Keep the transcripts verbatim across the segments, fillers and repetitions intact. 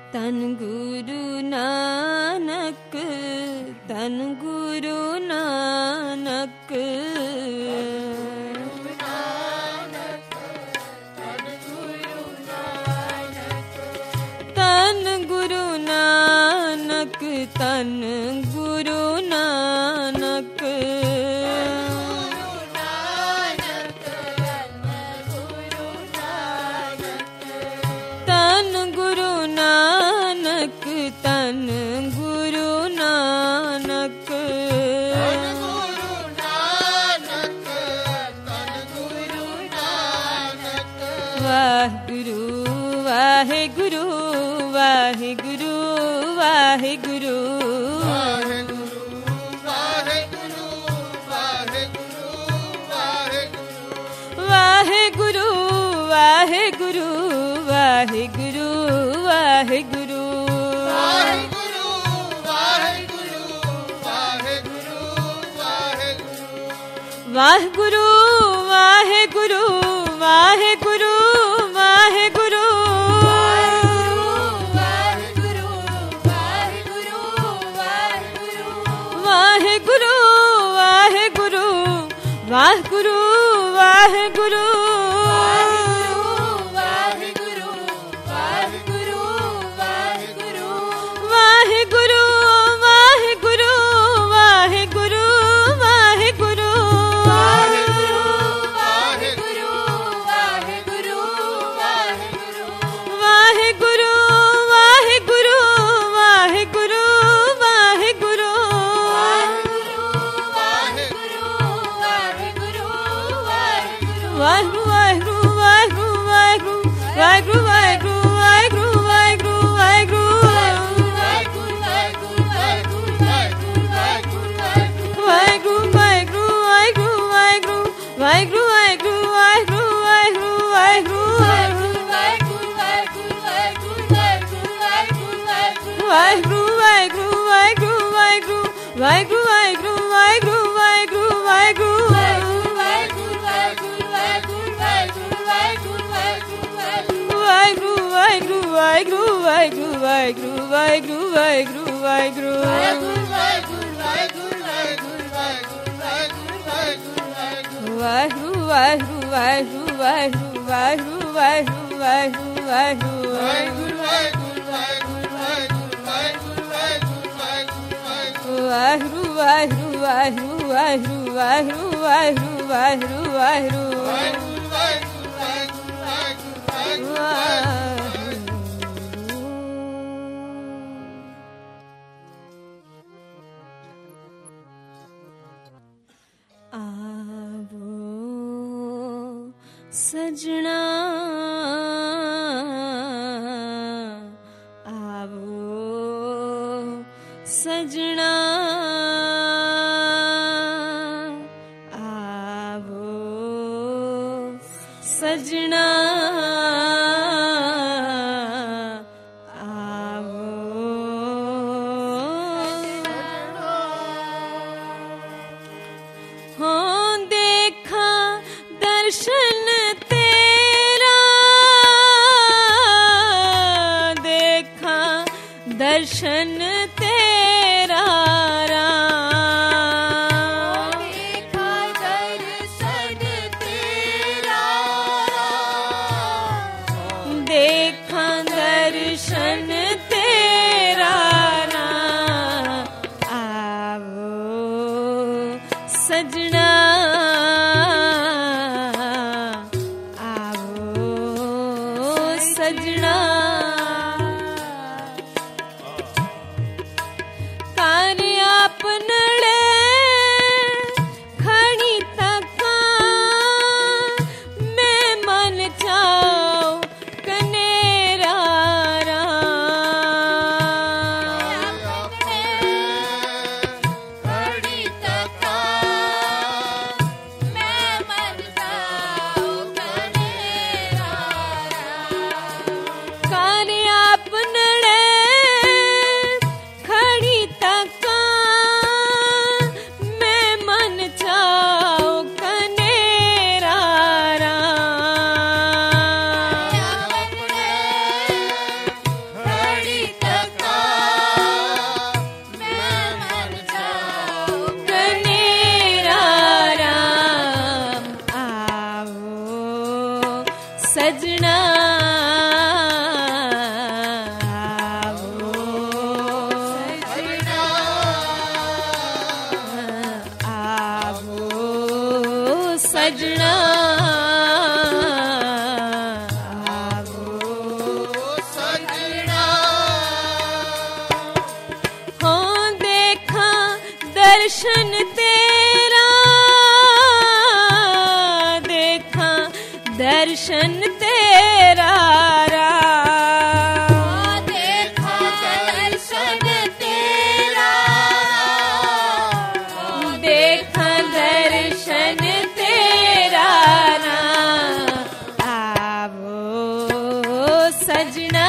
तन गुरु नानक तन गुरु नानक तन गुरु नानक तन गुरु नानक तन गुरु नानक तन गुरु नानक वाहिगुरु वाहिगुरु वाहिगुरु वाहिगुरु वाहिगुरु वाहिगुरु वाहिगुरु वाहिगुरु वाहिगुरु वाहिगुरु वाहिगुरु वाहिगुरु वाहिगुरु वाहिगुरु वाहिगुरु वाहिगुरु सजना आवो सजना आवो सजना दर्शन तेरा राम देखा दर्शन तेरा देखा दर्शन तेरा राम आवो सजना आवो सजना मैं मन चाओ कनेरा राम सजना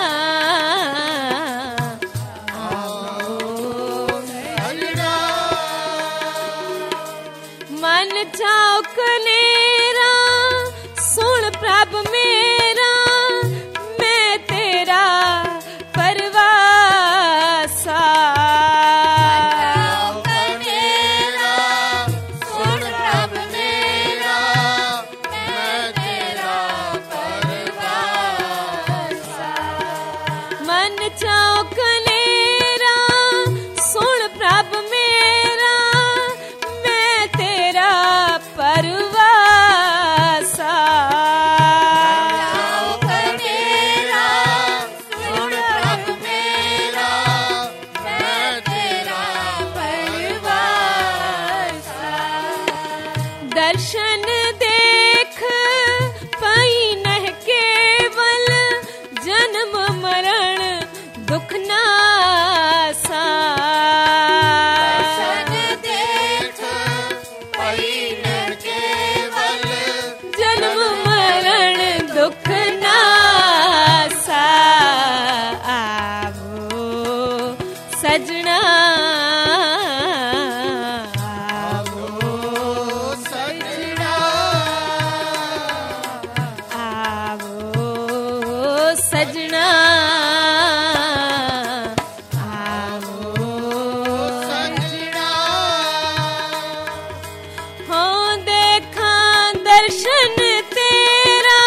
मन चौकनेरा सुन प्रभ मेरा मैं तेरा परवासा सुन प्रभ मेरा मैं तेरा परवासा मन चौकनेरा सुन प्रभ मेरा मैं तेरा परवासा मेरा सुन प्रभ मेरा मैं तेरा परवासा दर्शन देख पाई नह केवल जन्म मरण दुख नासा दर्शन देख पई न केवल जन्म मरण दुख नासा आवो सजना आवो सजना आवो सजना आवो सजना हो देखा दर्शन तेरा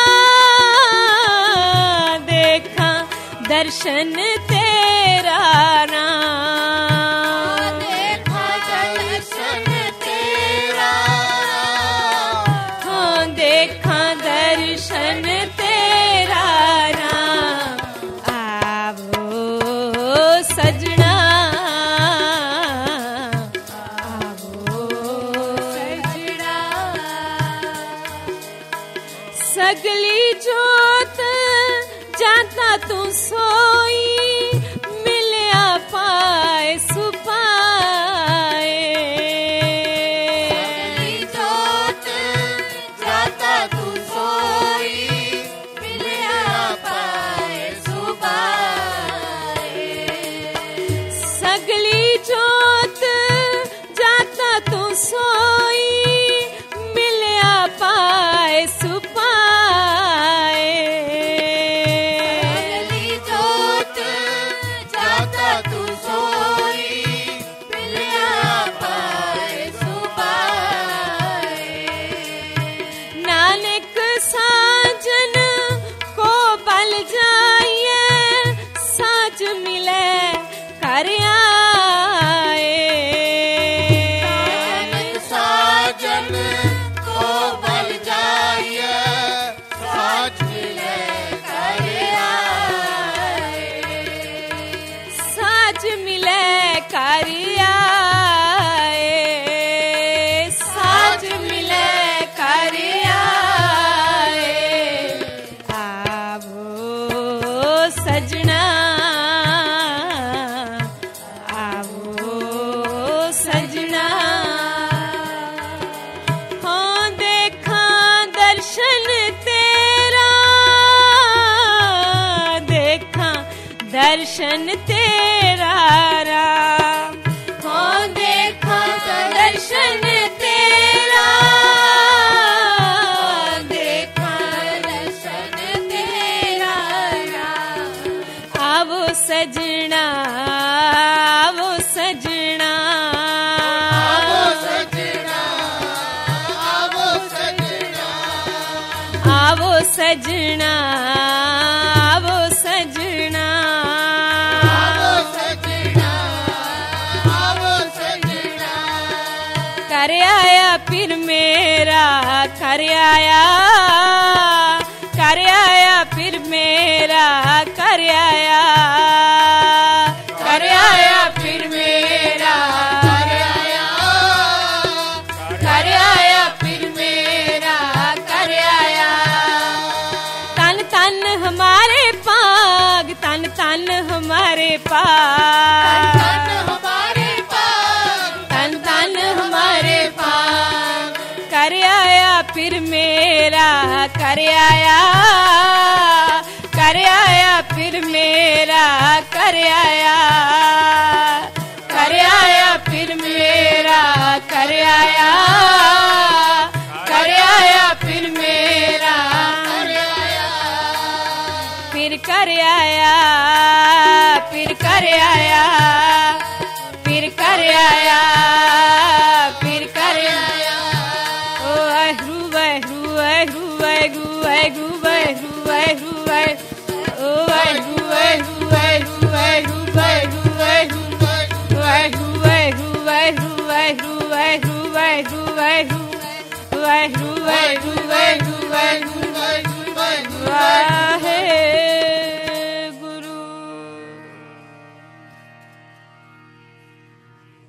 देखा दर्शन तेरा राम देखा दर्शन तेरा हो देखा दर्शन तेरा राम आवो सजना आवो सजना सगली जोत जाता तू सोई मिलिया पाए सुपाए सगली जोत जाता तू सोई मिलिया पाए सुबाए सगली जोत जाता तू सोई मिलिया पाए सुपाए सगली जोत जाता तू सोई मिलिया पाए सुबाए नानक साजन को बल जाइए साज मिले कर आए नानक साजन को बल जाइए साज मिले कर आए साज मिले कर आए साज मिले कर आए आवो सजना आवो सजना हो देखा दर्शन तेरा देखा दर्शन तेरा राम हो देखा दर्शन तेरा देखा दर्शन तेरा राम आवो सजना आवो सजना आवो सजना आवो सजना आवो सजना आवो सजना आवो सजना आवो सजना कर आया फिर मेरा कर आया कर आया फिर मेरा कर आया कर आया फिर मेरा कर आया कर आया फिर मेरा कर आया तन तन हमारे पाग तन तन हमारे पाग तन हमारे पास तन तन हमारे पाग कर आया फिर मेरा कर आया कर आया फिर मेरा कर आया, कर आया फिर मेरा कर आया, कर आया फिर मेरा कर आया, फिर कर आया, फिर कर आया, फिर कर आया, फिर कर आया। ओ वाहू वाहू वाहू वाहू वाहू वाहू वाहू वाहू, ओ वाहू वाहू वाहू वाहू वाहू वाहू वाहू वाहू वाहू वाहू वाहू वाहू वाहू वाहू वाहू वाहू वाहू वाहू वाहू।